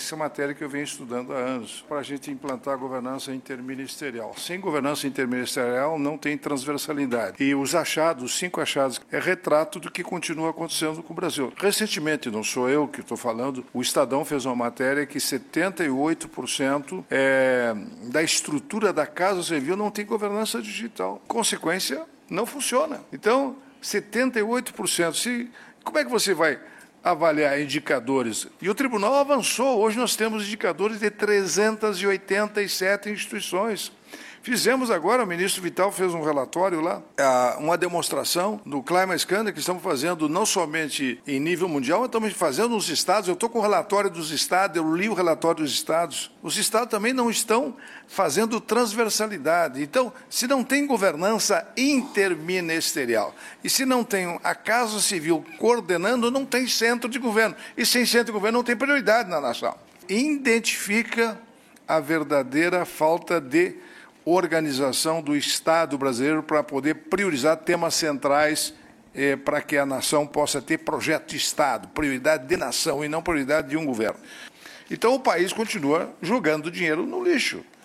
Essa é uma matéria que eu venho estudando há anos, para a gente implantar a governança interministerial. Sem governança interministerial não tem transversalidade. E os achados, 5 achados, é retrato do que continua acontecendo com o Brasil. Recentemente, não sou eu que estou falando, o Estadão fez uma matéria que 78% da estrutura da Casa Civil não tem governança digital. Consequência, não funciona. Então, 78%. Como é que você vai avaliar indicadores? E o tribunal avançou. Hoje nós temos indicadores de 387 instituições. Fizemos agora, o ministro Vital fez um relatório lá, uma demonstração do Climate Scanner que estamos fazendo não somente em nível mundial, mas estamos fazendo nos estados. Eu estou com o relatório dos estados, eu li o relatório dos estados. Os estados também não estão fazendo transversalidade. Então, se não tem governança interministerial e se não tem a Casa Civil coordenando, não tem centro de governo. E sem centro de governo não tem prioridade na nação. Identifica a verdadeira falta de organização do Estado brasileiro para poder priorizar temas centrais para que a nação possa ter projeto de Estado, prioridade de nação e não prioridade de um governo. Então o país continua jogando dinheiro no lixo.